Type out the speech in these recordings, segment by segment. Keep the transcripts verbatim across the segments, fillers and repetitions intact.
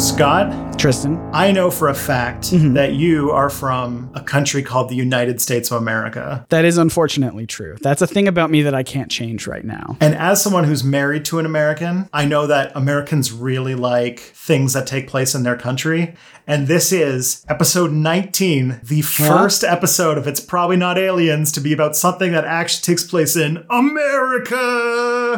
Scott, Tristan, I know for a fact Mhm. that you are from a country called the United States of America. that is unfortunately true. That's a thing about me that I can't change right now. And as someone who's married to an American, I know that Americans really like things that take place in their country. And this is episode nineteen, the first episode of It's Probably Not Aliens to be about something that actually takes place in America.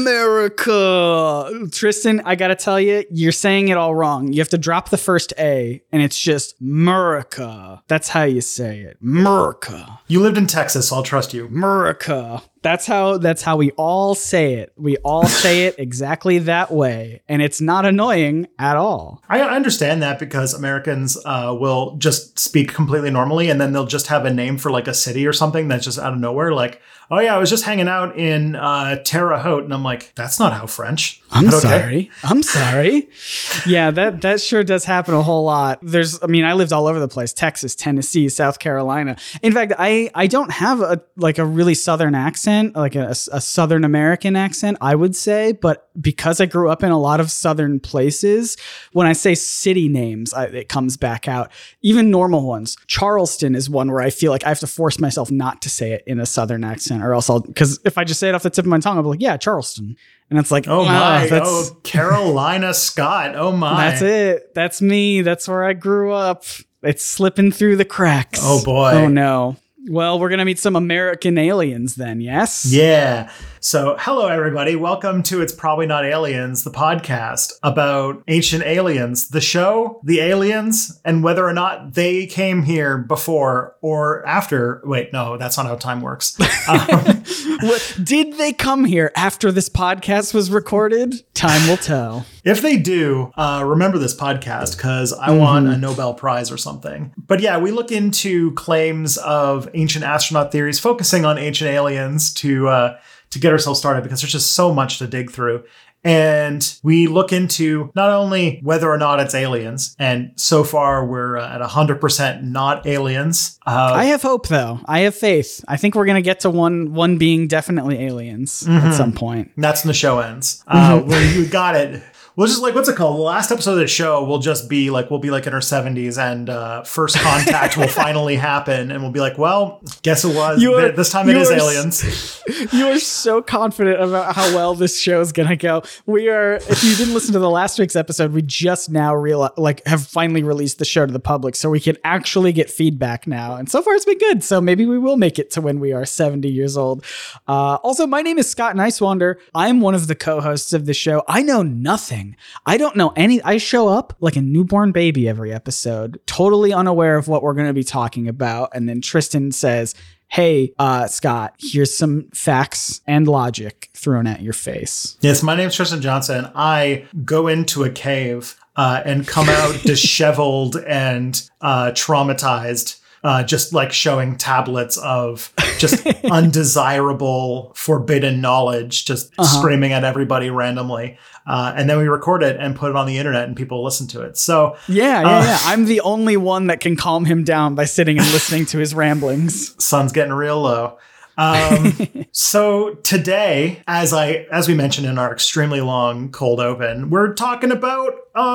America. Tristan, I gotta tell you, you're saying it all wrong. You have to drop the first A, and it's just Murica. That's how you say it. Murica. You lived in Texas, so I'll trust you. Murica. That's how that's how we all say it. We all say it exactly that way, and it's not annoying at all. I understand that because Americans uh, will just speak completely normally, and then they'll just have a name for like a city or something that's just out of nowhere. Like, oh yeah, I was just hanging out in uh, Terre Haute, and I'm like, that's not how French. I'm But okay. sorry. I'm sorry. Yeah, that that sure does happen a whole lot. There's, I mean, I lived all over the place: Texas, Tennessee, South Carolina. In fact, I I don't have a like a really Southern accent, like a, a Southern American accent, I would say. But because I grew up in a lot of Southern places, when I say city names, I, it comes back out. Even normal ones. Charleston is one where I feel like I have to force myself not to say it in a Southern accent, or else I'll, because if I just say it off the tip of my tongue, I'll be like, yeah, Charleston. And it's like, Oh wow, my, that's, oh Carolina Scott, oh my. that's it. That's me. That's where I grew up. It's slipping through the cracks. Oh boy. Oh no. Well, we're going to meet some American aliens then, yes? Yeah. So, hello, everybody. Welcome to It's Probably Not Aliens, the podcast about ancient aliens, the show, the aliens, and whether or not they came here before or after. Wait, no, that's not how time works. Um, What, did they come here after this podcast was recorded? Time will tell. if they do, uh, remember this podcast because I mm-hmm. won a Nobel Prize or something. But yeah, we look into claims of ancient astronaut theories, focusing on ancient aliens to uh, to get ourselves started because there's just so much to dig through. And we look into not only whether or not it's aliens, and so far we're uh, at one hundred percent not aliens. Uh, I have hope, though. I have faith. I think we're going to get to one one being definitely aliens mm-hmm. at some point. That's when the show ends. Uh, when you got it. We'll just like, what's it called? The last episode of the show will just be like, we'll be like in our seventies and uh, first contact will finally happen. And we'll be like, well, guess it was. Are, this time it is are, aliens. You are so confident about how well this show is going to go. We are, if you didn't listen to the last week's episode, we just now realize, like have finally released the show to the public so we can actually get feedback now. And so far it's been good. So maybe we will make it to when we are seventy years old. Uh, also, my name is Scott Nicewander. I'm one of the co-hosts of the show. I know nothing. I don't know any. I show up like a newborn baby every episode, totally unaware of what we're going to be talking about. And then Tristan says, hey, uh, Scott, here's some facts and logic thrown at your face. Yes, my name's Tristan Johnson. I go into a cave uh, and come out disheveled and uh, traumatized. Uh, just like showing tablets of just undesirable, forbidden knowledge, just uh-huh. screaming at everybody randomly. Uh, and then we record it and put it on the internet and people listen to it. So yeah, yeah, uh, yeah. I'm the only one that can calm him down by sitting and listening to his ramblings. Sun's getting real low. Um, so today, as I, as we mentioned in our extremely long cold open, we're talking about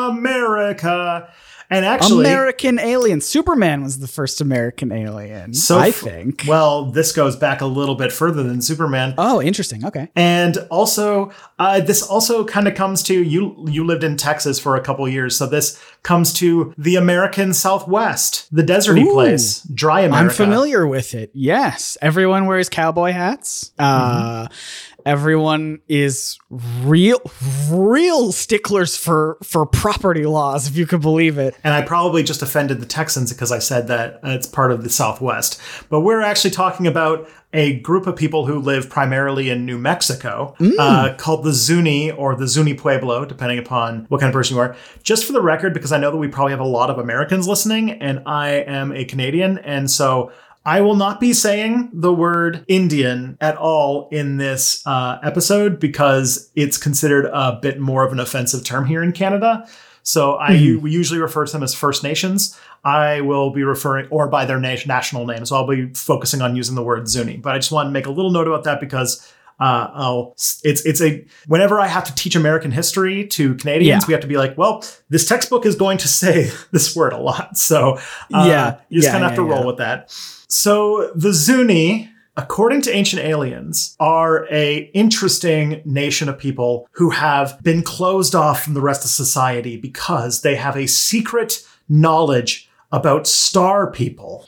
America. And actually, American aliens. Superman was the first American alien, so I think. Well, this goes back a little bit further than Superman. Oh, interesting. Okay. And also, uh, this also kind of comes to you. You lived in Texas for a couple years, so this comes to the American Southwest, the deserty Ooh, place, dry America. I'm familiar with it. Yes, everyone wears cowboy hats. Uh, mm-hmm. Everyone is real, real sticklers for, for property laws, if you could believe it. And I probably just offended the Texans because I said that it's part of the Southwest. But we're actually talking about a group of people who live primarily in New Mexico, mm. uh, called the Zuni or the Zuni Pueblo, depending upon what kind of person you are. Just for the record, because I know that we probably have a lot of Americans listening, and I am a Canadian, and so I will not be saying the word Indian at all in this uh, episode because it's considered a bit more of an offensive term here in Canada. So I mm-hmm. we usually refer to them as First Nations. I will be referring, or by their na- national name. So I'll be focusing on using the word Zuni. But I just want to make a little note about that because Uh, I'll, it's it's a whenever I have to teach American history to Canadians, Yeah. we have to be like, well, this textbook is going to say this word a lot, so uh, Yeah. you just Yeah, kind of have yeah, to roll yeah. with that. So the Zuni, according to Ancient Aliens, are a interesting nation of people who have been closed off from the rest of society because they have a secret knowledge about star people.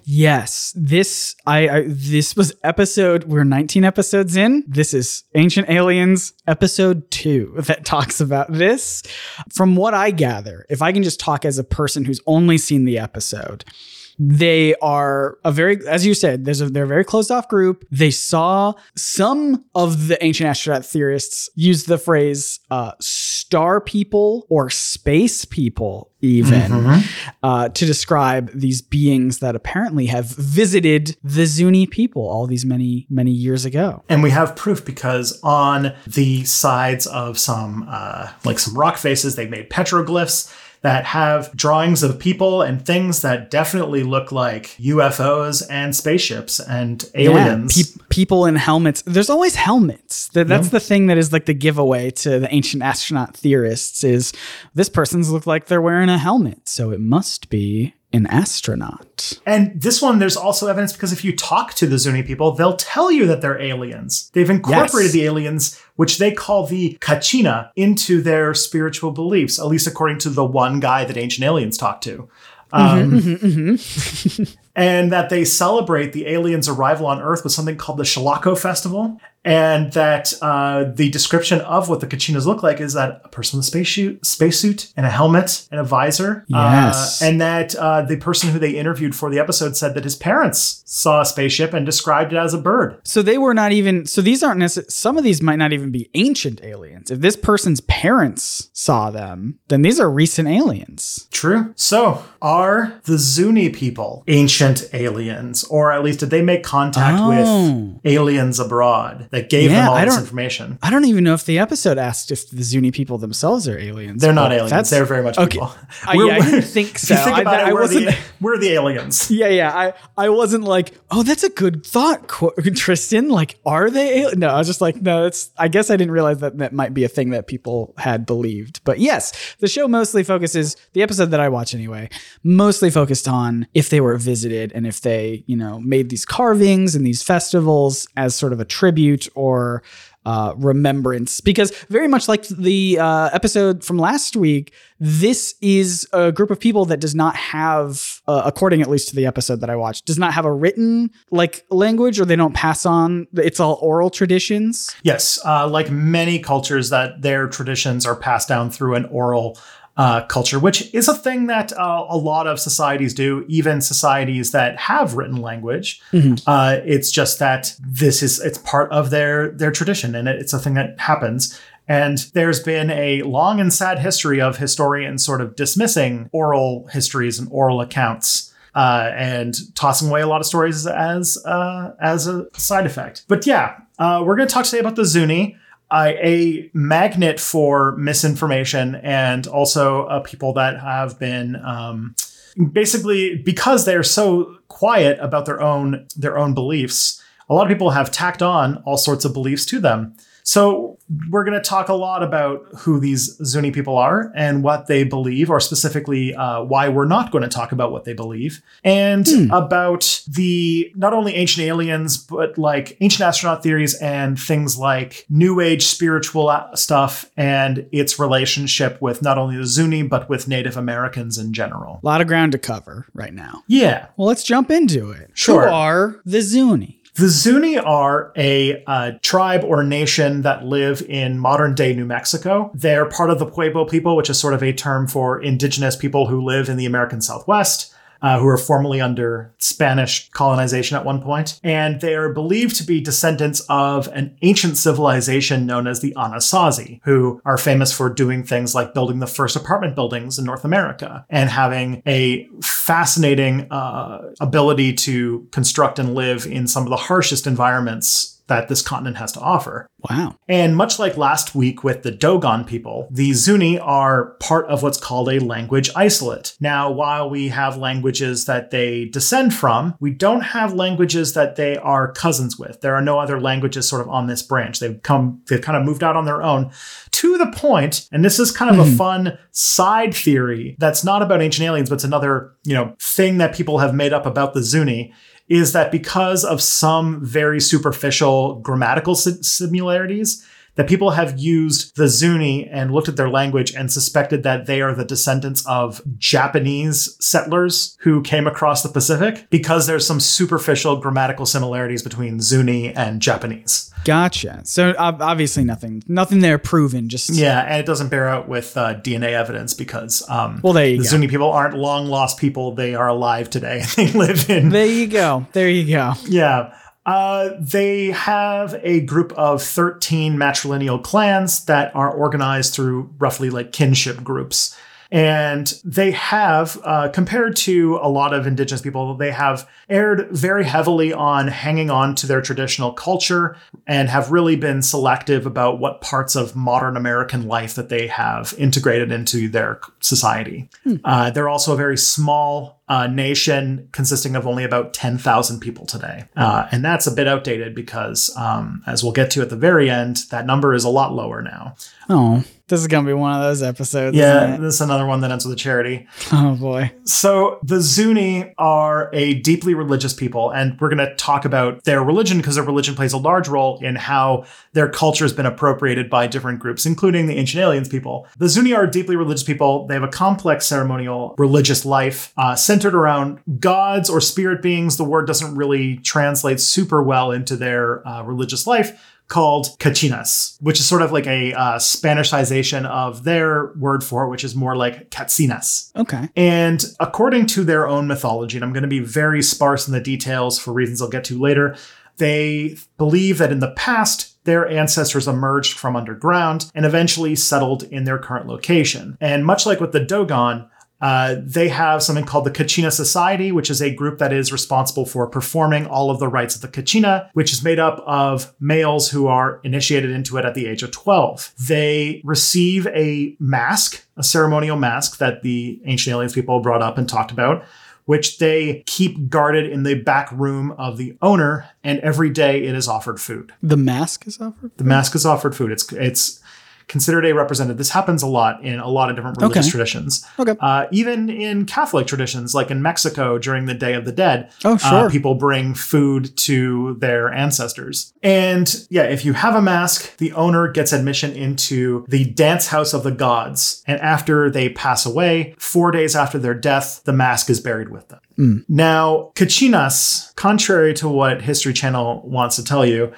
Yes, this I, I this was episode. We're nineteen episodes in. This is Ancient Aliens episode two that talks about this. From what I gather, if I can just talk as a person who's only seen the episode, they are a very, as you said, there's a they're a very closed off group. They saw some of the ancient astronaut theorists use the phrase uh, star people or space people even Mm-hmm. uh, to describe these beings that apparently have visited the Zuni people all these many, many years ago. And we have proof because on the sides of some, uh, like some rock faces, they've made petroglyphs that have drawings of people and things that definitely look like U F Os and spaceships and aliens. Yeah, pe- people in helmets. There's always helmets. That, that's Yeah. the thing that is like the giveaway to the ancient astronaut theorists is this person's look like they're wearing a helmet. So it must be an astronaut. And this one, there's also evidence because if you talk to the Zuni people, they'll tell you that they're aliens. They've incorporated Yes. the aliens, which they call the Kachina, into their spiritual beliefs, at least according to the one guy that Ancient Aliens talked to. Um, Mm-hmm, mm-hmm. and that they celebrate the aliens' arrival on Earth with something called the Shalako Festival. And that uh, the description of what the Kachinas look like is that a person with a spacesuit, spacesuit and a helmet and a visor. Yes. Uh, and that uh, the person who they interviewed for the episode said that his parents saw a spaceship and described it as a bird. So they were not even, so these aren't necessarily, some of these might not even be ancient aliens. If this person's parents saw them, then these are recent aliens. True. So are the Zuni people ancient aliens? Or at least did they make contact Oh. with aliens abroad that gave Yeah, them all I this don't- information? I don't even know if the episode asked if the Zuni people themselves are aliens. They're not but aliens. that's- They're very much okay. people. Uh, yeah, I didn't think If so. you think I- about I it, we're, wasn't- the, we're the aliens. Yeah, yeah. I, I wasn't like, oh, that's a good thought, Qu- Tristan. Like, are they? al-" No, I was just like, no, it's, I guess I didn't realize that that might be a thing that people had believed. But yes, the show mostly focuses, the episode that I watch anyway, mostly focused on if they were visited and if they, you know, made these carvings and these festivals as sort of a tribute or uh, remembrance, because very much like the uh, episode from last week, this is a group of people that does not have, uh, according at least to the episode that I watched, does not have a written like language, or they don't pass on. It's all oral traditions. Yes, uh, like many cultures, that their traditions are passed down through an oral uh, culture, which is a thing that uh, a lot of societies do, even societies that have written language. Uh, it's just that this is, it's part of their, their tradition, and it, it's a thing that happens. And there's been a long and sad history of historians sort of dismissing oral histories and oral accounts uh, and tossing away a lot of stories as uh, as a side effect. But yeah, uh, we're going to talk today about the Zuni, uh, a magnet for misinformation, and also uh, people that have been um, basically, because they're so quiet about their own their own beliefs, a lot of people have tacked on all sorts of beliefs to them. So we're going to talk a lot about who these Zuni people are and what they believe, or specifically uh, why we're not going to talk about what they believe, and Hmm. about the not only ancient aliens, but like ancient astronaut theories and things like New Age spiritual a- stuff and its relationship with not only the Zuni, but with Native Americans in general. A lot of ground to cover right now. Yeah. Well, let's jump into it. Sure. Who are the Zuni? The Zuni are a uh, tribe or nation that live in modern day New Mexico. They're part of the Pueblo people, which is sort of a term for indigenous people who live in the American Southwest, uh, who were formerly under Spanish colonization at one point. And they are believed to be descendants of an ancient civilization known as the Anasazi, who are famous for doing things like building the first apartment buildings in North America and having a fascinating uh, ability to construct and live in some of the harshest environments that this continent has to offer. Wow. And much like last week with the Dogon people, the Zuni are part of what's called a language isolate. Now, while we have languages that they descend from, we don't have languages that they are cousins with. There are no other languages sort of on this branch. They've come, they've kind of moved out on their own, to the point, and this is kind of mm-hmm. a fun side theory that's not about ancient aliens, but it's another, you know, thing that people have made up about the Zuni, is that because of some very superficial grammatical si- similarities, that people have used the Zuni and looked at their language and suspected that they are the descendants of Japanese settlers who came across the Pacific, because there's some superficial grammatical similarities between Zuni and Japanese. Gotcha. So uh, obviously nothing, nothing there proven. Just yeah, and it doesn't bear out with uh, D N A evidence because um, well, there you the go. Zuni people aren't long lost people; they are alive today. They live in. There you go. There you go. Yeah. Uh, they have a group of thirteen matrilineal clans that are organized through roughly like kinship groups. And they have, uh, compared to a lot of indigenous people, they have erred very heavily on hanging on to their traditional culture and have really been selective about what parts of modern American life that they have integrated into their society. Hmm. Uh, they're also a very small uh, nation consisting of only about ten thousand people today. Uh, and that's a bit outdated because, um, as we'll get to at the very end, that number is a lot lower now. Oh, this is going to be one of those episodes. Yeah, this is another one that ends with a charity. Oh, boy. So the Zuni are a deeply religious people, and we're going to talk about their religion because their religion plays a large role in how their culture has been appropriated by different groups, including the Ancient Aliens people. The Zuni are deeply religious people. They have a complex ceremonial religious life uh, centered around gods or spirit beings. The word doesn't really translate super well into their uh, religious life, called Cachinas, which is sort of like a uh, Spanishization of their word for it, which is more like Catsinas. Okay. And according to their own mythology, and I'm going to be very sparse in the details for reasons I'll get to later, they believe that in the past, their ancestors emerged from underground and eventually settled in their current location. And much like with the Dogon, Uh, they have something called the Kachina Society, which is a group that is responsible for performing all of the rites of the Kachina, which is made up of males who are initiated into it at the age of twelve. They receive a mask, a ceremonial mask that the Ancient Aliens people brought up and talked about, which they keep guarded in the back room of the owner, and every day it is offered food. The mask is offered? The mask is offered food. It's it's considered a representative. This happens a lot in a lot of different religious okay. traditions. Okay. Uh, even in Catholic traditions, like in Mexico during the Day of the Dead, oh, sure. uh, people bring food to their ancestors. And yeah, if you have a mask, the owner gets admission into the dance house of the gods. And after they pass away, four days after their death, the mask is buried with them. Mm. Now, Cachinas, contrary to what History Channel wants to tell you,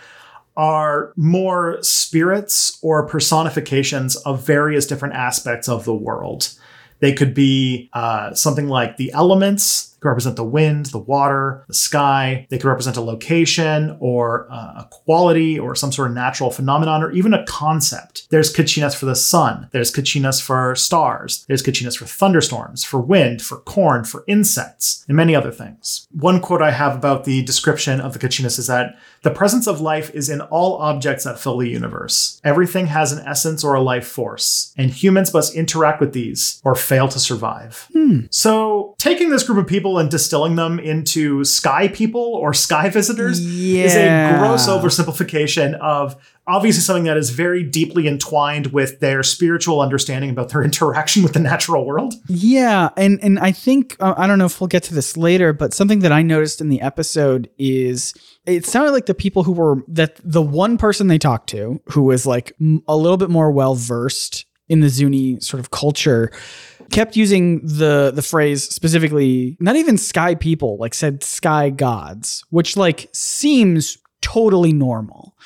are more spirits or personifications of various different aspects of the world. They could be uh, something like the elements. They could represent the wind, the water, the sky. They could represent a location or uh, a quality or some sort of natural phenomenon or even a concept. There's Kachinas for the sun. There's Kachinas for stars. There's Kachinas for thunderstorms, for wind, for corn, for insects, and many other things. One quote I have about the description of the Kachinas is that the presence of life is in all objects that fill the universe. Everything has an essence or a life force, and humans must interact with these or fail to survive. Hmm. So taking this group of people and distilling them into sky people or sky visitors yeah. is a gross oversimplification of obviously something that is very deeply entwined with their spiritual understanding about their interaction with the natural world. Yeah. And, and I think, uh, I don't know if we'll get to this later, but something that I noticed in the episode is it sounded like the people who were, that the one person they talked to who was like a little bit more well-versed in the Zuni sort of culture kept using the the phrase specifically, not even sky people, like said sky gods, which like seems totally normal.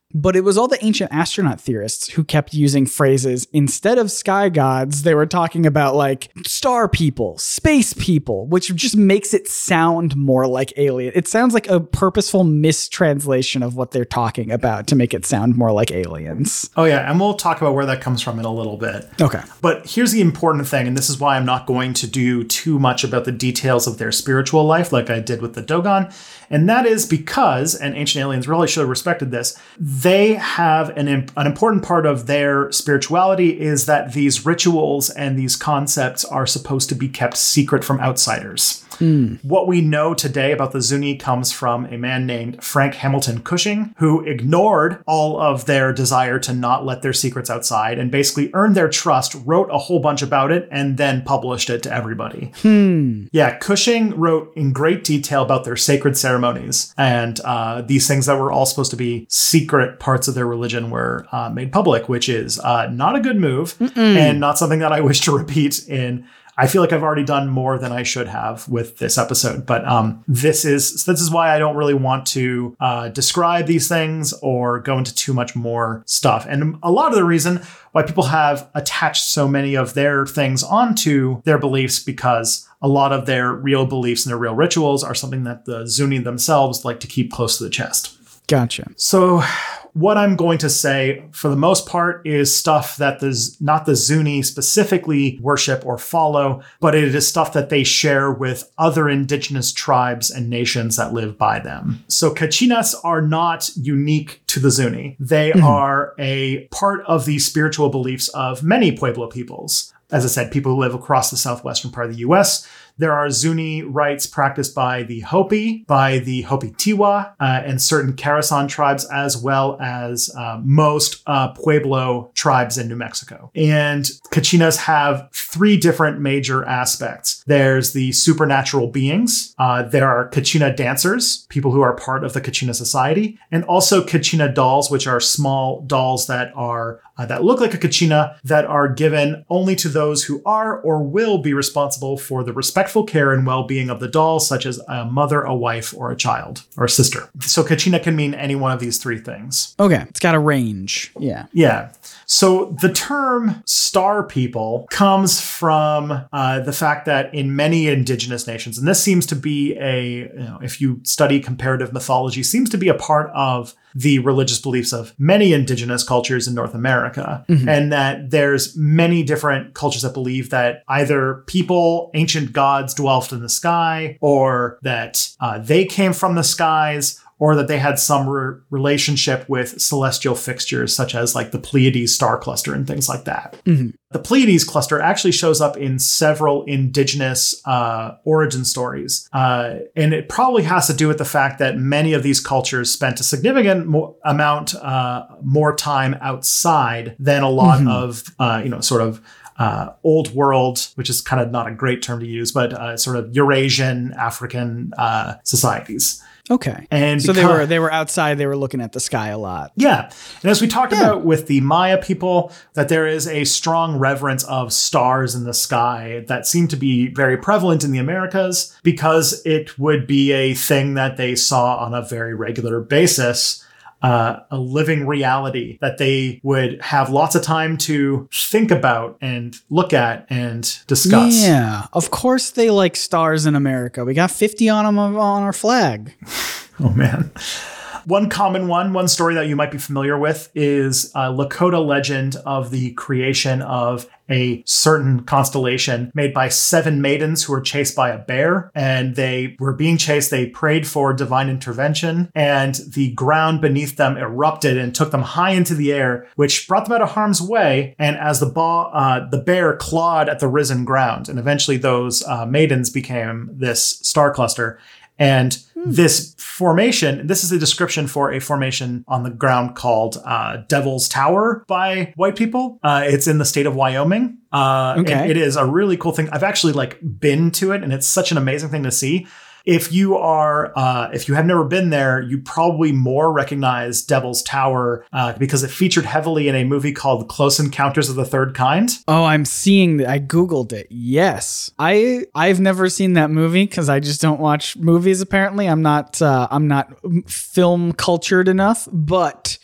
But it was all the ancient astronaut theorists who kept using phrases instead of sky gods. They were talking about like star people, space people, which just makes it sound more like alien. It sounds like a purposeful mistranslation of what they're talking about to make it sound more like aliens. Oh, yeah. And we'll talk about where that comes from in a little bit. Okay. But here's the important thing, and this is why I'm not going to do too much about the details of their spiritual life like I did with the Dogon. And that is because, and ancient aliens really should have respected this, they have an, imp- an important part of their spirituality is that these rituals and these concepts are supposed to be kept secret from outsiders. Mm. What we know today about the Zuni comes from a man named Frank Hamilton Cushing, who ignored all of their desire to not let their secrets outside and basically earned their trust, wrote a whole bunch about it, and then published it to everybody. Hmm. Yeah, Cushing wrote in great detail about their sacred ceremonies, and uh, these things that were all supposed to be secret parts of their religion were uh, made public, which is uh, not a good move Mm-mm. and not something that I wish to repeat in. I feel like I've already done more than I should have with this episode, but um, this is this is why I don't really want to uh, describe these things or go into too much more stuff. And a lot of the reason why people have attached so many of their things onto their beliefs because a lot of their real beliefs and their real rituals are something that the Zuni themselves like to keep close to the chest. Gotcha. So what I'm going to say, for the most part, is stuff that the not the Zuni specifically worship or follow, but it is stuff that they share with other indigenous tribes and nations that live by them. So Kachinas are not unique to the Zuni. They mm-hmm. are a part of the spiritual beliefs of many Pueblo peoples. As I said, people who live across the southwestern part of the U S. There are Zuni rites practiced by the Hopi, by the Hopi Tiwa, uh, and certain Carasan tribes, as well as uh, most uh, Pueblo tribes in New Mexico. And Kachinas have three different major aspects. There's the supernatural beings. Uh, there are Kachina dancers, people who are part of the Kachina society, and also Kachina dolls, which are small dolls that are uh, that look like a Kachina that are given only to those who are or will be responsible for the respectful care and well-being of the doll, such as a mother, a wife, or a child, or a sister. So Kachina can mean any one of these three things. Okay. It's got a range. Yeah. Yeah. So the term star people comes from uh, the fact that in many indigenous nations, and this seems to be a, you know, if you study comparative mythology, seems to be a part of the religious beliefs of many indigenous cultures in North America, mm-hmm. and that there's many different cultures that believe that either people, ancient gods dwelt in the sky, or that uh, they came from the skies, or that they had some re- relationship with celestial fixtures, such as like the Pleiades star cluster and things like that. Mm-hmm. The Pleiades cluster actually shows up in several indigenous uh, origin stories. Uh, and it probably has to do with the fact that many of these cultures spent a significant mo- amount uh, more time outside than a lot mm-hmm. of, uh, you know, sort of Uh, old world, which is kind of not a great term to use, but uh, sort of Eurasian African uh, societies. Okay. And so because, they were they were outside, they were looking at the sky a lot. Yeah. And as we talked yeah. about with the Maya people, that there is a strong reverence of stars in the sky that seem to be very prevalent in the Americas because it would be a thing that they saw on a very regular basis. Uh, a living reality that they would have lots of time to think about and look at and discuss. Yeah, of course they like stars in America. We got fifty on them on our flag. Oh, man. One common one, one story that you might be familiar with is a Lakota legend of the creation of a certain constellation made by seven maidens who were chased by a bear, and they were being chased. They prayed for divine intervention, and the ground beneath them erupted and took them high into the air, which brought them out of harm's way. And as the ba- uh, the bear clawed at the risen ground, and eventually those uh, maidens became this star cluster. And hmm. this formation, this is a description for a formation on the ground called uh, Devil's Tower by white people. Uh, it's in the state of Wyoming. Uh, okay. It is a really cool thing. I've actually like been to it, and it's such an amazing thing to see. If you are, uh, if you have never been there, you probably more recognize Devil's Tower uh, because it featured heavily in a movie called Close Encounters of the Third Kind. Oh, I'm seeing that. I Googled it. Yes. I, I've never seen that movie because I just don't watch movies, apparently. I'm not, uh, I'm not film cultured enough, but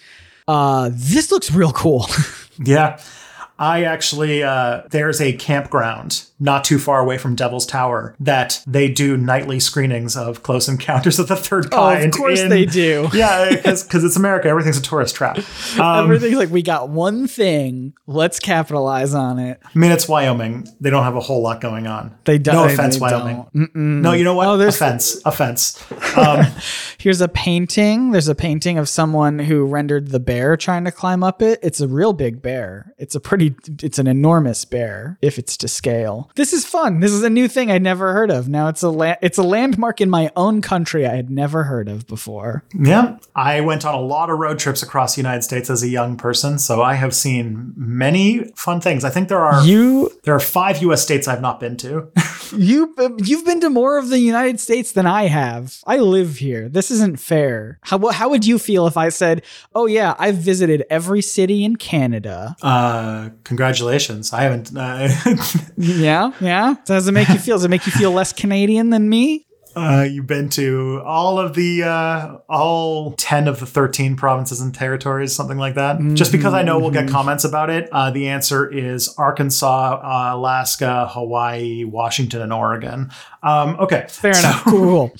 Uh, this looks real cool. Yeah. I actually, uh, there's a campground not too far away from Devil's Tower that they do nightly screenings of Close Encounters of the Third Kind. Oh, of course in, they do. Yeah, because it's America. Everything's a tourist trap. Um, Everything's like, we got one thing. Let's capitalize on it. I mean, it's Wyoming. They don't have a whole lot going on. They don't. No they, offense, they Wyoming. don't. No, you know what? Oh, there's- offense. Offense. Um, Here's a painting. There's a painting of someone who rendered the bear trying to climb up it. It's a real big bear. It's a pretty, it's an enormous bear if it's to scale. This is fun. This is a new thing I'd never heard of. Now it's a la- it's a landmark in my own country I had never heard of before. yeah. I went on a lot of road trips across the United States as a young person, so I have seen many fun things. I think there are You there are five U S states I've not been to. you you've been to more of the United States than I have. I live here. This isn't fair. How how would you feel if I said, "Oh yeah, I've visited every city in Canada"? Uh, congratulations. I haven't. Uh, Yeah, yeah. Does it make you feel? Does it make you feel less Canadian than me? uh, you've been to all of the uh, all ten of the thirteen provinces and territories, something like that. Mm-hmm. Just because I know we'll get comments about it, uh, the answer is Arkansas, uh, Alaska, Hawaii, Washington, and Oregon. Um, okay, fair so, enough. Cool.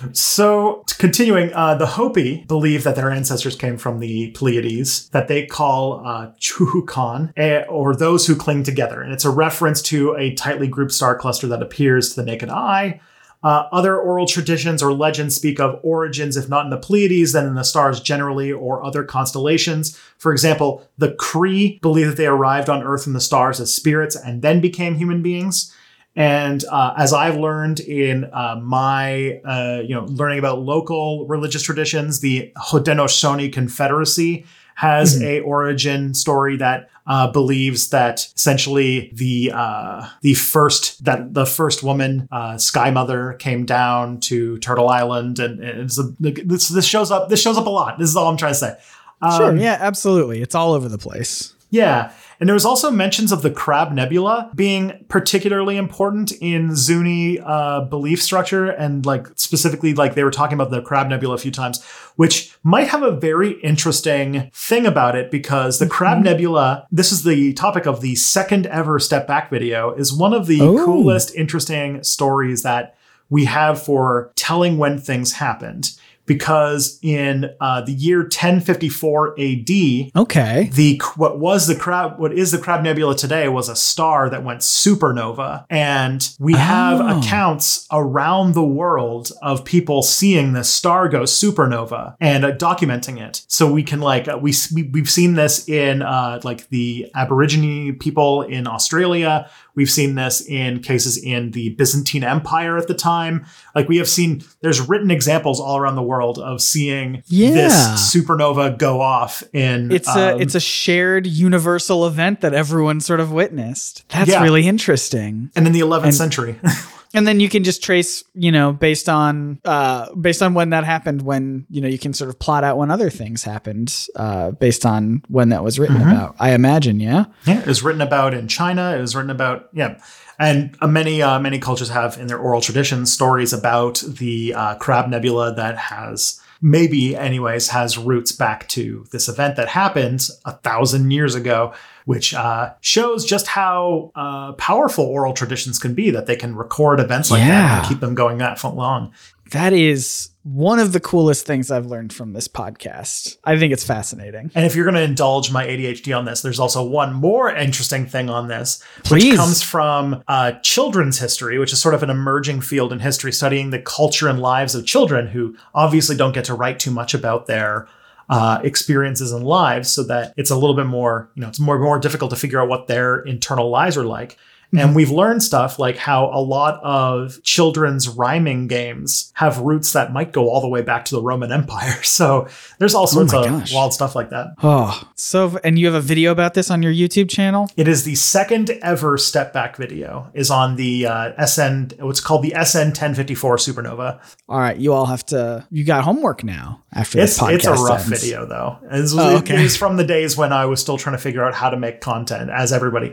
So, continuing, uh, the Hopi believe that their ancestors came from the Pleiades, that they call uh, Chuhukan, eh, or those who cling together. And it's a reference to a tightly grouped star cluster that appears to the naked eye. Uh, other oral traditions or legends speak of origins, if not in the Pleiades, then in the stars generally or other constellations. For example, the Cree believe that they arrived on Earth in the stars as spirits and then became human beings. And uh, as I've learned in uh, my, uh, you know, learning about local religious traditions, the Haudenosaunee Confederacy has mm-hmm. a origin story that uh, believes that essentially the uh, the first that the first woman, uh, Sky Mother, came down to Turtle Island, and, and it's a, this this shows up. This shows up a lot. This is all I'm trying to say. Um, sure. Yeah. Absolutely. It's all over the place. Yeah. And there was also mentions of the Crab Nebula being particularly important in Zuni uh, belief structure. And like specifically, like they were talking about the Crab Nebula a few times, which might have a very interesting thing about it because the mm-hmm. Crab Nebula, this is the topic of the second ever Step Back video, is one of the oh. coolest, interesting stories that we have for telling when things happened. Because in uh, the year ten fifty-four A D, okay, the what was the crab, what is the Crab Nebula today was a star that went supernova, and we have oh. accounts around the world of people seeing this star go supernova and uh, documenting it. So we can like uh, we, we we've seen this in uh, like the Aborigine people in Australia. We've seen this in cases in the Byzantine Empire at the time. Like we have seen, there's written examples all around the world of seeing yeah. this supernova go off in. It's um, a it's a shared universal event that everyone sort of witnessed. That's yeah. really interesting. And in the eleventh and, century. And then you can just trace, you know, based on uh, based on when that happened, when, you know, you can sort of plot out when other things happened uh, based on when that was written mm-hmm. about, I imagine. Yeah. Yeah. It was written about in China. It was written about. Yeah. And uh, many, uh, many cultures have in their oral traditions stories about the uh, Crab Nebula that has maybe anyways has roots back to this event that happened a thousand years ago, which uh, shows just how uh, powerful oral traditions can be, that they can record events like yeah. that and keep them going that long. That is one of the coolest things I've learned from this podcast. I think it's fascinating. And if you're going to indulge my A D H D on this, there's also one more interesting thing on this, Please. which comes from uh, children's history, which is sort of an emerging field in history, studying the culture and lives of children who obviously don't get to write too much about their uh, experiences and lives, so that it's a little bit more, you know, it's more, more difficult to figure out what their internal lives are like. And we've learned stuff like how a lot of children's rhyming games have roots that might go all the way back to the Roman Empire. So there's all sorts oh of gosh. wild stuff like that. Oh, so, and you have a video about this on your YouTube channel? It is the second ever Step Back video, is on the uh, S N, what's called the S N ten fifty-four supernova. All right. You all have to, you got homework now after it's, this podcast. It's a rough ends. video though. It was, oh, okay. it was from the days when I was still trying to figure out how to make content, as everybody.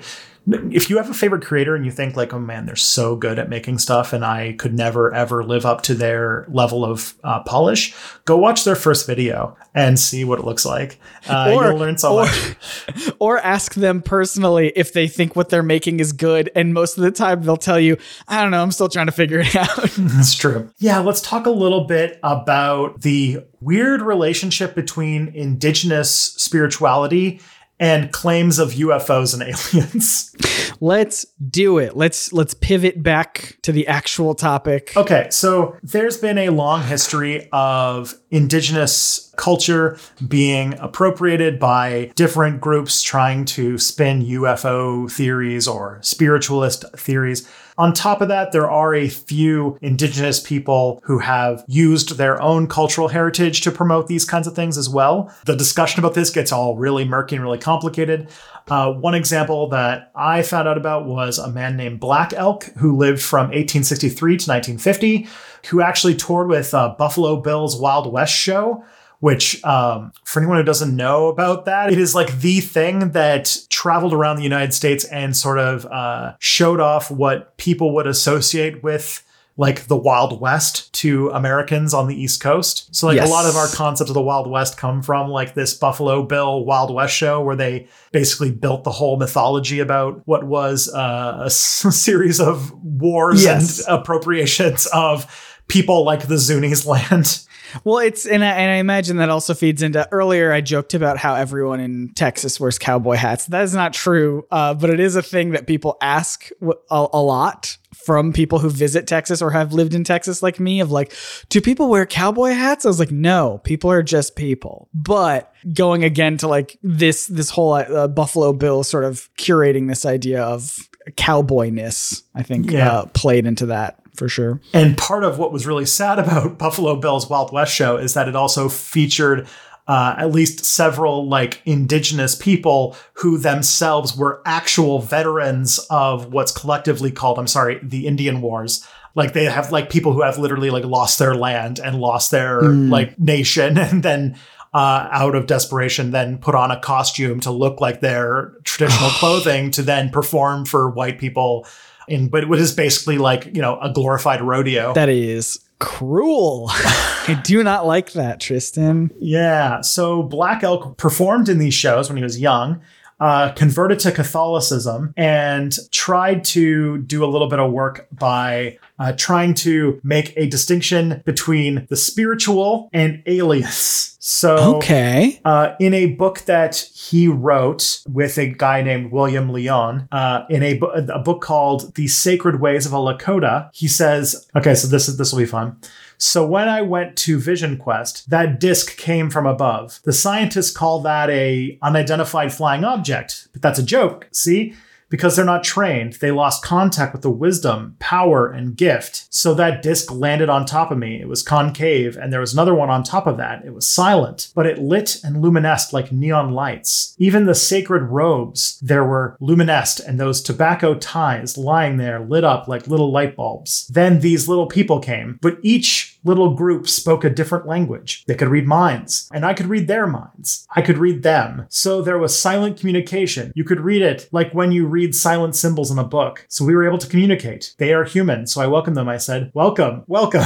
if you have a favorite creator and you think like, oh man, they're so good at making stuff and I could never ever live up to their level of uh, polish, go watch their first video and see what it looks like. Uh, or, you'll learn so or, much. Or ask them personally if they think what they're making is good. And most of the time they'll tell you, I don't know, I'm still trying to figure it out. That's true. Yeah, let's talk a little bit about the weird relationship between indigenous spirituality and claims of U F Os and aliens. Let's do it. Let's let's pivot back to the actual topic. Okay, so there's been a long history of indigenous culture being appropriated by different groups trying to spin U F O theories or spiritualist theories. On top of that, there are a few indigenous people who have used their own cultural heritage to promote these kinds of things as well. The discussion about this gets all really murky and really complicated. Uh, one example that I found out about was a man named Black Elk who lived from eighteen sixty-three to nineteen fifty, who actually toured with uh, Buffalo Bill's Wild West show, which um, for anyone who doesn't know about that, it is like the thing that traveled around the United States and sort of uh, showed off what people would associate with like the Wild West to Americans on the East Coast. So like Yes. a lot of our concepts of the Wild West come from like this Buffalo Bill Wild West show where they basically built the whole mythology about what was uh, a s- series of wars Yes. and appropriations of people like the Zuni's land. Well, it's and I, and I imagine that also feeds into earlier. I joked about how everyone in Texas wears cowboy hats. That is not true, uh, but it is a thing that people ask w- a, a lot from people who visit Texas or have lived in Texas like me. Of like, do people wear cowboy hats? I was like, no, people are just people. But going again to like this this whole uh, Buffalo Bill sort of curating this idea of cowboyness, I think Yeah. uh, played into that. For sure. And part of what was really sad about Buffalo Bill's Wild West show is that it also featured uh, at least several like indigenous people who themselves were actual veterans of what's collectively called, I'm sorry, the Indian Wars. Like they have like people who have literally like lost their land and lost their Mm. like nation and then uh, out of desperation, then put on a costume to look like their traditional clothing to then perform for white people. In, but it is basically like, you know, a glorified rodeo. That is cruel. I do not like that, Tristan. Yeah. So Black Elk performed in these shows when he was young, uh, converted to Catholicism, and tried to do a little bit of work by uh, trying to make a distinction between the spiritual and aliens. So, Okay. Uh, in a book that he wrote with a guy named William Leon, uh, in a, bu- a book called The Sacred Ways of a Lakota, he says, okay, so this is this will be fun. So when I went to Vision Quest, that disc came from above. The scientists call that a unidentified flying object, but that's a joke, see? Because they're not trained, they lost contact with the wisdom, power, and gift. So that disc landed on top of me. It was concave, and there was another one on top of that. It was silent, but it lit and luminesced like neon lights. Even the sacred robes, there were luminesced, and those tobacco ties lying there lit up like little light bulbs. Then these little people came, but each little group spoke a different language. They could read minds, and I could read their minds. I could read them. So there was silent communication. You could read it like when you read silent symbols in a book. So we were able to communicate. They are human. So I welcomed them. I said, welcome, welcome.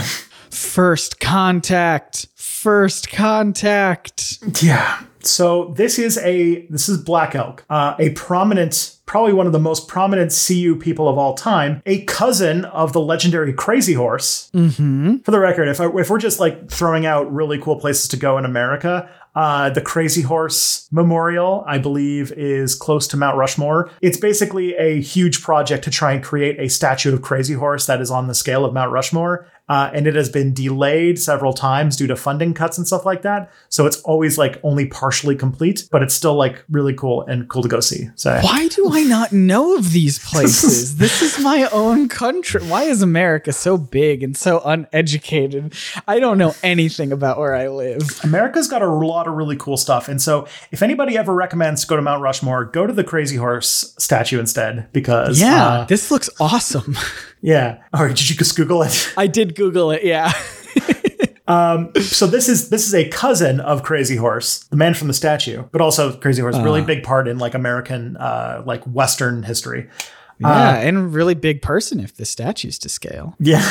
First contact. First contact. Yeah. So this is a, this is Black Elk, uh, a prominent, probably one of the most prominent C U people of all time, a cousin of the legendary Crazy Horse. Mm-hmm. For the record, if, I, if we're just like throwing out really cool places to go in America, uh, the Crazy Horse Memorial, I believe, is close to Mount Rushmore. It's basically a huge project to try and create a statue of Crazy Horse that is on the scale of Mount Rushmore. Uh, and it has been delayed several times due to funding cuts and stuff like that. So it's always like only partially complete, but it's still like really cool and cool to go see. So Why do I not know of these places? This is my own country. Why is America so big and so uneducated? I don't know anything about where I live. America's got a lot of really cool stuff. And so if anybody ever recommends to go to Mount Rushmore, go to the Crazy Horse statue instead because Yeah, uh, this looks awesome. yeah. All right. Did you just Google it? I did Google it. Yeah. Um, so this is this is a cousin of Crazy Horse, the man from the statue, but also Crazy Horse, uh. really big part in like American, uh, like Western history. Yeah, uh, and really big person if the statue's to scale. Yeah.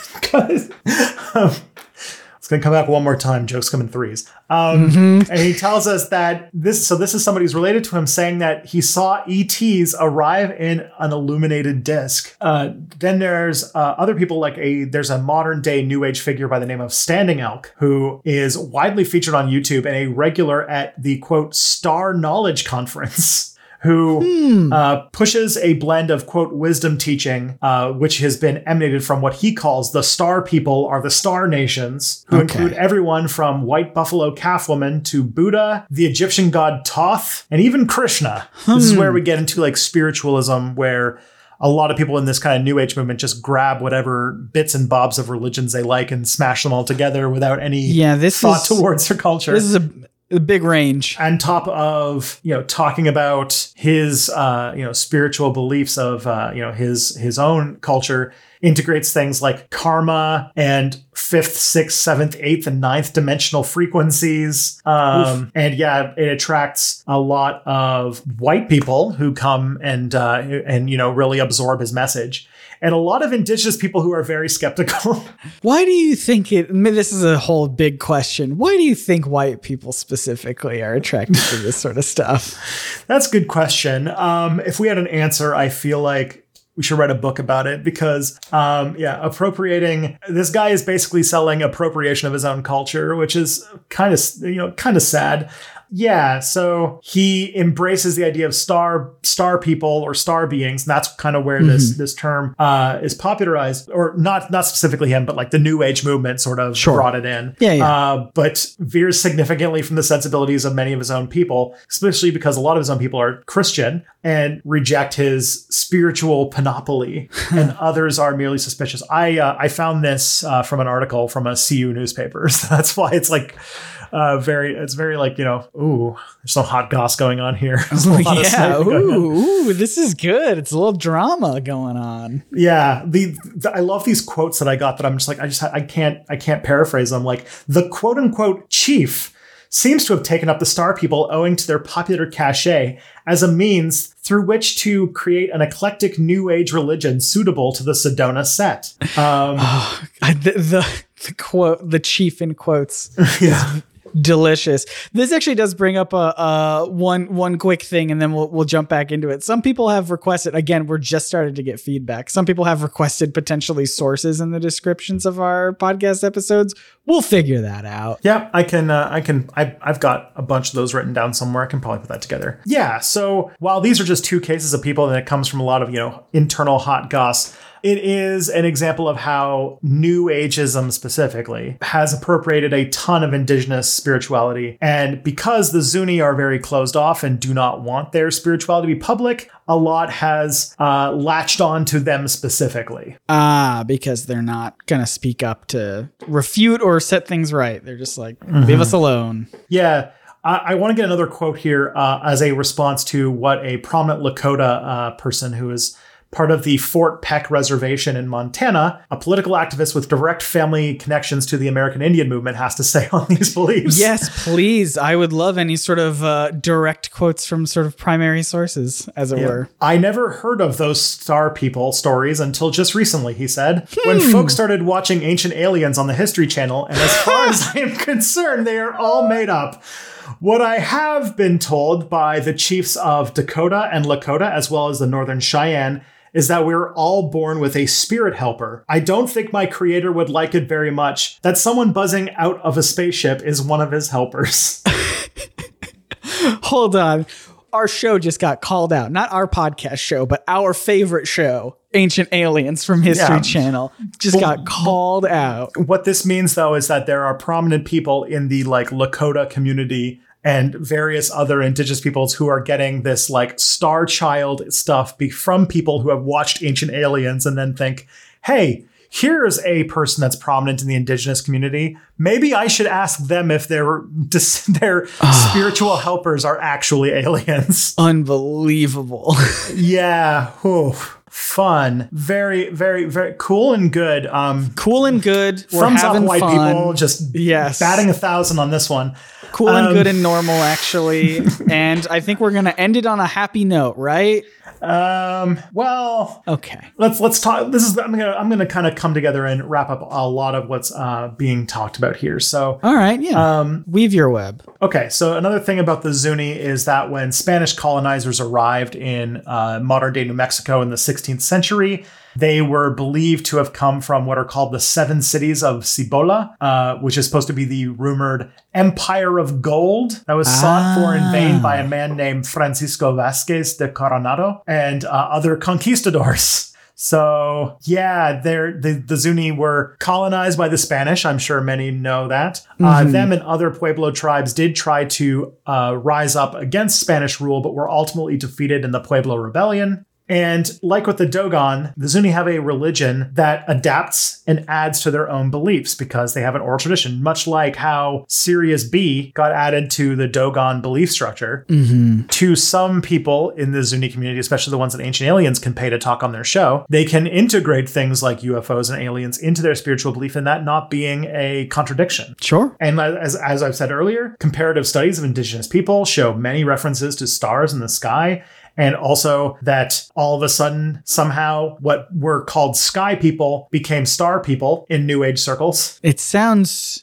um, It's going to come back one more time. Jokes come in threes. Um, mm-hmm. And he tells us that this, so this is somebody who's related to him saying that he saw E Ts arrive in an illuminated disc. Uh, then there's uh, other people like a, there's a modern day new age figure by the name of Standing Elk, who is widely featured on YouTube and a regular at the quote, Star Knowledge Conference. Who hmm. uh, pushes a blend of, quote, wisdom teaching, uh, which has been emanated from what he calls the star people are the star nations, who okay. include everyone from white buffalo calf woman to Buddha, the Egyptian god Thoth, and even Krishna. Hmm. This is where we get into like spiritualism, where a lot of people in this kind of new age movement just grab whatever bits and bobs of religions they like and smash them all together without any yeah, this thought is, towards their culture. This is a A big range. On top of, you know, talking about his, uh, you know, spiritual beliefs of, uh, you know, his his own culture, integrates things like karma and fifth, sixth, seventh, eighth, and ninth dimensional frequencies. Um, and yeah, it attracts a lot of white people who come and, uh, and, you know, really absorb his message. And a lot of indigenous people who are very skeptical. Why do you think it, I mean, this is a whole big question. Why do you think white people specifically are attracted to this sort of stuff? That's a good question. Um, if we had an answer, I feel like we should write a book about it because, um, yeah, appropriating, this guy is basically selling appropriation of his own culture, which is kind of, you know, kind of sad. Yeah, so he embraces the idea of star star people or star beings, and that's kind of where mm-hmm. this this term uh, is popularized, or not not specifically him, but like the New Age movement sort of sure. brought it in. Yeah, yeah. Uh, but veers significantly from the sensibilities of many of his own people, especially because a lot of his own people are Christian and reject his spiritual panoply, and others are merely suspicious. I uh, I found this uh, from an article from a C U newspaper, so that's why it's like. Uh, very, it's very like, you know, ooh, there's some hot goss going on here. Oh, yeah, ooh, ooh, this is good. It's a little drama going on. Yeah, the, the I love these quotes that I got that I'm just like, I just I can't I can't paraphrase them. Like the quote unquote chief seems to have taken up the star people owing to their popular cachet as a means through which to create an eclectic new age religion suitable to the Sedona set. Um, oh, the, the the quote, the chief in quotes. Yeah. Delicious. This actually does bring up a, a one one quick thing, and then we'll we'll jump back into it. Some people have requested. Again, we're just starting to get feedback. Some people have requested potentially sources in the descriptions of our podcast episodes. We'll figure that out. Yeah, I can. Uh, I can. I, I've got a bunch of those written down somewhere. I can probably put that together. Yeah. So while these are just two cases of people, and it comes from a lot of you know internal hot goss. It is an example of how New Ageism specifically has appropriated a ton of indigenous spirituality. And because the Zuni are very closed off and do not want their spirituality to be public, a lot has uh, latched on to them specifically. Ah, because they're not going to speak up to refute or set things right. They're just like, mm-hmm. leave us alone. Yeah. I, I want to get another quote here uh, as a response to what a prominent Lakota uh, person who is part of the Fort Peck Reservation in Montana, a political activist with direct family connections to the American Indian movement, has to say on these beliefs. Yes, please. I would love any sort of uh, direct quotes from sort of primary sources, as it yeah. were. I never heard of those star people stories until just recently, he said, hmm. when folks started watching Ancient Aliens on the History Channel, and as far as I am concerned, they are all made up. What I have been told by the chiefs of Dakota and Lakota, as well as the Northern Cheyenne, is that we're all born with a spirit helper. I don't think my creator would like it very much that someone buzzing out of a spaceship is one of his helpers. Hold on. Our show just got called out. Not our podcast show, but our favorite show, Ancient Aliens from History yeah. Channel, just well, got called out. What this means, though, is that there are prominent people in the like Lakota community and various other indigenous peoples who are getting this like star child stuff be- from people who have watched Ancient Aliens and then think, hey, here's a person that's prominent in the indigenous community. Maybe I should ask them if their, their spiritual helpers are actually aliens. Unbelievable. Yeah. Ooh. fun, very, very, very cool and good. Um, cool and good. We're thumbs up, having white fun. people. Just yes. batting a thousand on this one. Cool and Um, good and normal, actually. And I think we're gonna end it on a happy note, right? Um, well, Okay. let's let's talk. This is I'm gonna I'm gonna kind of come together and wrap up a lot of what's uh, being talked about here. So, All right. Yeah. um, Weave your web. okay. So another thing about the Zuni is that when Spanish colonizers arrived in uh, modern day New Mexico in the sixteenth century, they were believed to have come from what are called the seven cities of Cibola, uh, which is supposed to be the rumored empire of gold that was sought for in vain by a man named Francisco Vasquez de Coronado and uh, other conquistadors. So yeah, they're, the, the Zuni were colonized by the Spanish. I'm sure many know that. Mm-hmm. Uh, them and other Pueblo tribes did try to uh, rise up against Spanish rule, but were ultimately defeated in the Pueblo Rebellion. And like with the Dogon, the Zuni have a religion that adapts and adds to their own beliefs because they have an oral tradition, much like how Sirius B got added to the Dogon belief structure. Mm-hmm. To some people in the Zuni community, especially the ones that Ancient Aliens can pay to talk on their show, they can integrate things like U F Os and aliens into their spiritual belief, and that not being a contradiction. Sure. And as, as I've said earlier, comparative studies of indigenous people show many references to stars in the sky. And also that all of a sudden, somehow, what were called sky people became star people in New Age circles. It sounds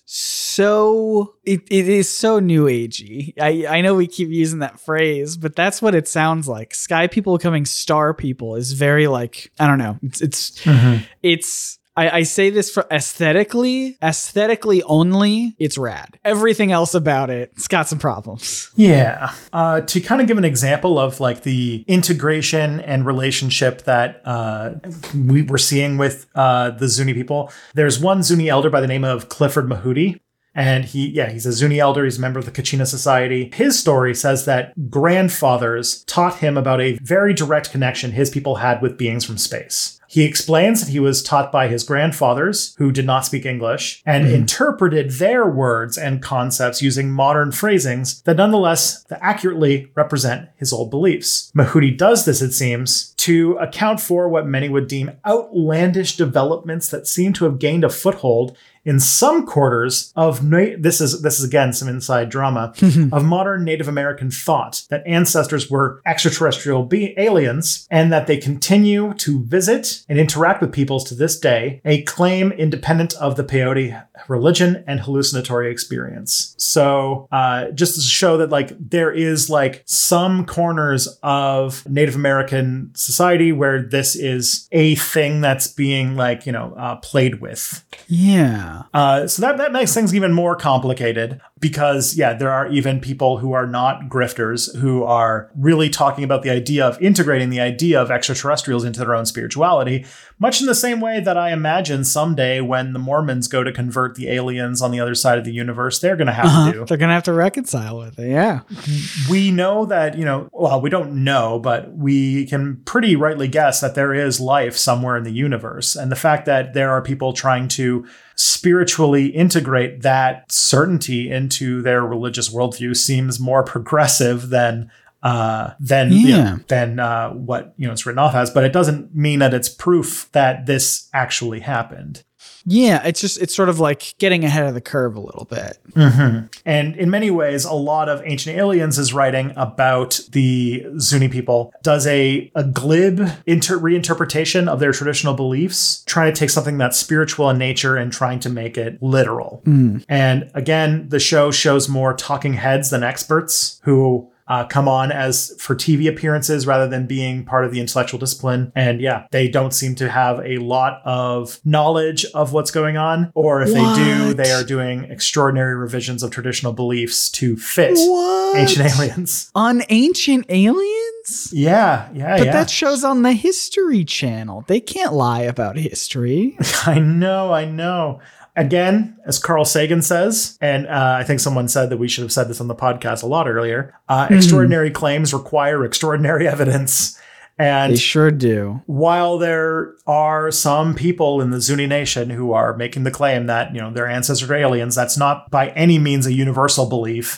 so... It, it is so New Agey. I, I know we keep using that phrase, but that's what it sounds like. Sky people becoming star people is very like... I don't know. It's... It's... Mm-hmm. it's I, I say this for aesthetically, aesthetically only, it's rad. Everything else about it, it's got some problems. Yeah. Uh, to kind of give an example of like the integration and relationship that uh, we were seeing with uh, the Zuni people, there's one Zuni elder by the name of Clifford Mahudi. And he, yeah, he's a Zuni elder. He's a member of the Kachina Society. His story says that grandfathers taught him about a very direct connection his people had with beings from space. He explains that he was taught by his grandfathers, who did not speak English, and mm. interpreted their words and concepts using modern phrasings that nonetheless accurately represent his old beliefs. Mahudi does this, it seems, to account for what many would deem outlandish developments that seem to have gained a foothold in some quarters of, na- this is this is again some inside drama, of modern Native American thought that ancestors were extraterrestrial be- aliens and that they continue to visit and interact with peoples to this day, a claim independent of the peyote religion and hallucinatory experience. So uh, just to show that like there is like some corners of Native American society where this is a thing that's being like, you know, uh, played with. Yeah. Uh, so that, that makes things even more complicated because, yeah, there are even people who are not grifters who are really talking about the idea of integrating the idea of extraterrestrials into their own spirituality, much in the same way that I imagine someday when the Mormons go to convert the aliens on the other side of the universe, they're going to have uh-huh. to do. They're going to have to reconcile with it, yeah. We know that, you know, well, we don't know, but we can pretty rightly guess that there is life somewhere in the universe. And the fact that there are people trying to spiritually integrate that certainty into their religious worldview seems more progressive than uh, than yeah. you know, than uh, what you know it's written off as. But it doesn't mean that it's proof that this actually happened. Yeah, it's just, it's sort of like getting ahead of the curve a little bit. Mm-hmm. And in many ways, a lot of Ancient Aliens is writing about the Zuni people, does a, a glib inter- reinterpretation of their traditional beliefs, trying to take something that's spiritual in nature and trying to make it literal. Mm. And again, the show shows more talking heads than experts who Uh, come on as for T V appearances rather than being part of the intellectual discipline. And yeah, they don't seem to have a lot of knowledge of what's going on. Or if what? they do, they are doing extraordinary revisions of traditional beliefs to fit what? Ancient Aliens. On Ancient Aliens? Yeah, yeah, but yeah. that show's on the History Channel. They can't lie about history. I know, I know. Again, as Carl Sagan says, and uh, I think someone said that we should have said this on the podcast a lot earlier, uh, mm. extraordinary claims require extraordinary evidence. And they sure do. While there are some people in the Zuni Nation who are making the claim that, you know, their ancestors are aliens, that's not by any means a universal belief.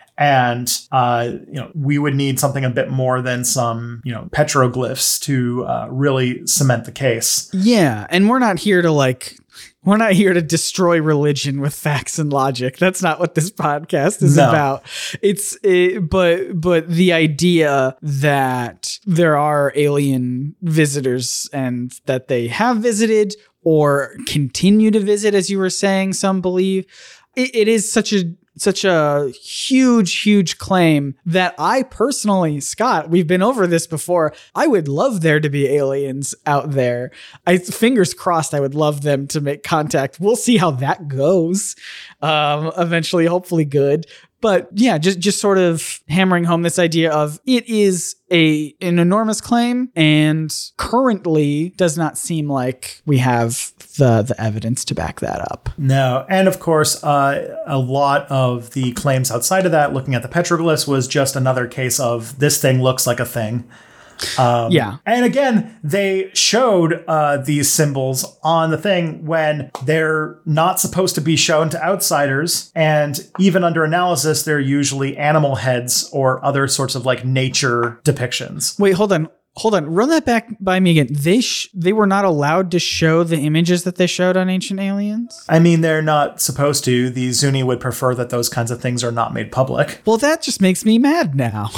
And, uh, you know, we would need something a bit more than some, you know, petroglyphs to uh, really cement the case. Yeah. And we're not here to like, we're not here to destroy religion with facts and logic. That's not what this podcast is No. about. It's, it, but, but the idea that there are alien visitors and that they have visited or continue to visit, as you were saying, some believe, it, it is such a, such a huge, huge claim that I personally, Scott, we've been over this before. I would love there to be aliens out there. I fingers crossed. I would love them to make contact. We'll see how that goes. Um, eventually, hopefully good. But yeah, just, just sort of hammering home this idea of it is a an enormous claim and currently does not seem like we have the the evidence to back that up. No. And of course, uh, a lot of the claims outside of that, looking at the petroglyphs, was just another case of this thing looks like a thing. Um, yeah. And again, they showed uh, these symbols on the thing when they're not supposed to be shown to outsiders. And even under analysis, they're usually animal heads or other sorts of like nature depictions. Wait, hold on. Hold on. Run that back by me again. They sh- they were not allowed to show the images that they showed on Ancient Aliens? I mean, they're not supposed to. The Zuni would prefer that those kinds of things are not made public. Well, that just makes me mad now.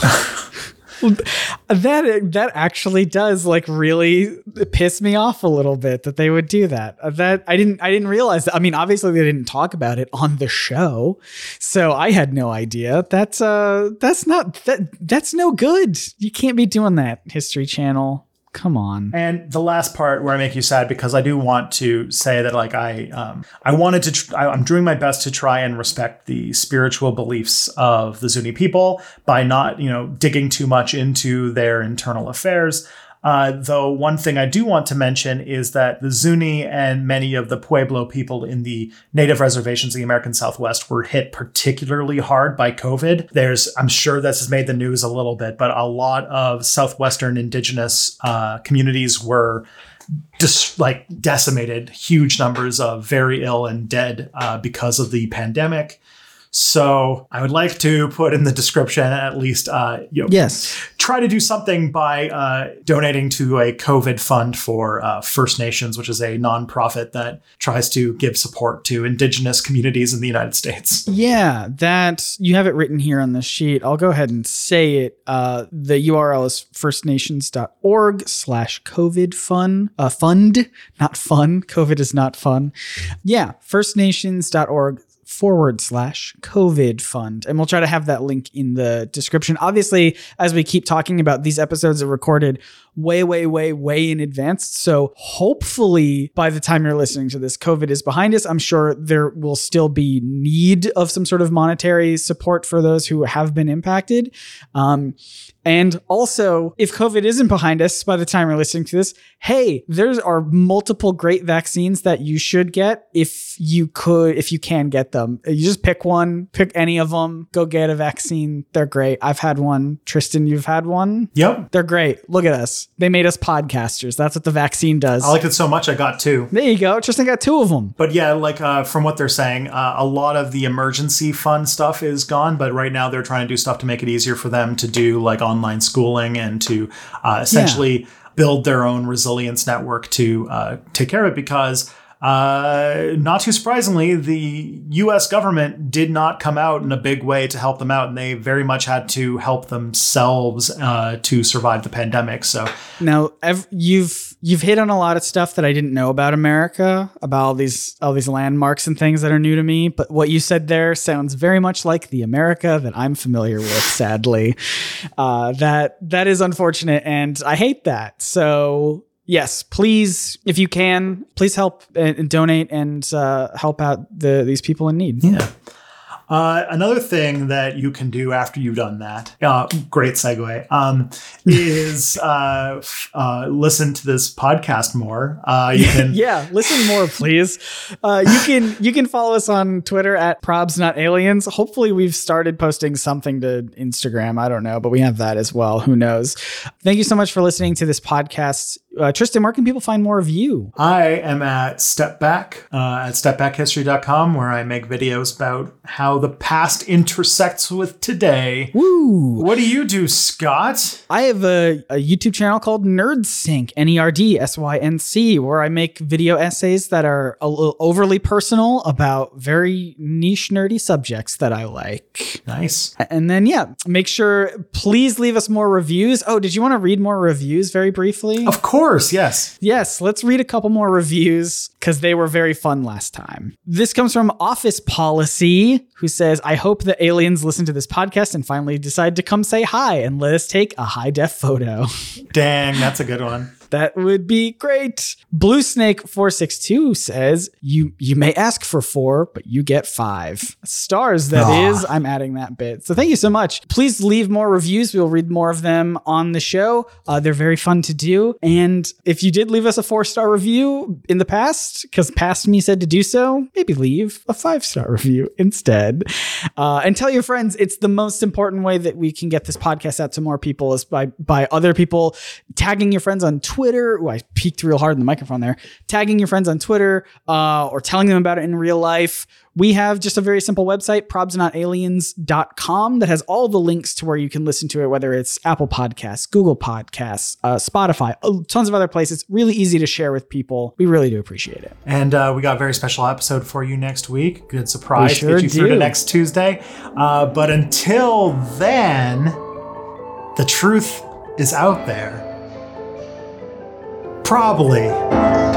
That that actually does like really piss me off a little bit that they would do that. That I didn't I didn't realize that. I mean, obviously they didn't talk about it on the show, so I had no idea. That's uh that's not that that's no good. You can't be doing that, History Channel. Come on. And the last part where I make you sad, because I do want to say that, like, I um, I wanted to, tr- I, I'm doing my best to try and respect the spiritual beliefs of the Zuni people by not, you know, digging too much into their internal affairs. Uh, though one thing I do want to mention is that the Zuni and many of the Pueblo people in the native reservations of the American Southwest were hit particularly hard by COVID. There's, I'm sure this has made the news a little bit, but a lot of Southwestern indigenous uh, communities were just like decimated, huge numbers of very ill and dead uh, because of the pandemic. So I would like to put in the description at least, uh, you know, yes, try to do something by uh, donating to a COVID fund for uh, First Nations, which is a nonprofit that tries to give support to indigenous communities in the United States. Yeah, that you have it written here on the sheet. I'll go ahead and say it. Uh, the U R L is firstnations.org slash COVID fund, uh, fund, not fun. COVID is not fun. Yeah, firstnations.org forward slash COVID fund. And we'll try to have that link in the description. Obviously, as we keep talking about, these episodes are recorded way, way, way, way in advance. So hopefully by the time you're listening to this, COVID is behind us. I'm sure there will still be need of some sort of monetary support for those who have been impacted. Um, and also, if COVID isn't behind us by the time you're listening to this, hey, there are multiple great vaccines that you should get if you could, if you can get them. You just pick one, pick any of them, go get a vaccine. They're great. I've had one. Tristan, you've had one? Yep. They're great. Look at us. They made us podcasters. That's what the vaccine does. I liked it so much, I got two. There you go. Tristan got two of them. But yeah, like uh, from what they're saying, uh, a lot of the emergency fund stuff is gone. But right now they're trying to do stuff to make it easier for them to do like online schooling and to uh, essentially yeah. build their own resilience network to uh, take care of it, because Uh, not too surprisingly, the U S government did not come out in a big way to help them out, and they very much had to help themselves uh, to survive the pandemic. So now ev- you've you've hit on a lot of stuff that I didn't know about America, about all these all these landmarks and things that are new to me. But what you said there sounds very much like the America that I'm familiar with. Sadly, uh, that that is unfortunate, and I hate that. So. Yes, please, if you can, please help and donate and uh, help out the these people in need. Yeah. Uh, another thing that you can do after you've done that, uh, great segue, um, is uh, f- uh, listen to this podcast more. Uh, you can, yeah, listen more, please. Uh, you can you can follow us on Twitter at Probs Not Aliens. Hopefully, we've started posting something to Instagram. I don't know, but we have that as well. Who knows? Thank you so much for listening to this podcast. Uh, Tristan, where can people find more of you? I am at Stepback, uh, at step back history dot com, where I make videos about how the past intersects with today. Woo! What do you do, Scott? I have a, a YouTube channel called NerdSync, N E R D S Y N C, where I make video essays that are a little overly personal about very niche, nerdy subjects that I like. Nice. And then, yeah, make sure, please leave us more reviews. Oh, did you want to read more reviews very briefly? Of course, yes. Yes, let's read a couple more reviews because they were very fun last time. This comes from Office Policy, who says, I hope the aliens listen to this podcast and finally decide to come say hi and let us take a high-def photo. Dang, that's a good one. That would be great. Blue Snake four six two says, you you may ask for four, but you get five. Stars, that Aww. is. I'm adding that bit. So thank you so much. Please leave more reviews. We'll read more of them on the show. Uh, they're very fun to do. And if you did leave us a four-star review in the past, because past me said to do so, maybe leave a five-star review instead. Uh, and tell your friends. It's the most important way that we can get this podcast out to more people is by, by other people tagging your friends on Twitter. Twitter. Ooh, I peeked real hard in the microphone there. Tagging your friends on Twitter uh, or telling them about it in real life. We have just a very simple website, probs not aliens dot com, that has all the links to where you can listen to it, whether it's Apple Podcasts, Google Podcasts, uh, Spotify, uh, tons of other places. Really easy to share with people. We really do appreciate it. And uh, we got a very special episode for you next week. Good surprise. We sure Get you through do. to next Tuesday. Uh, but until then, the truth is out there. Probably.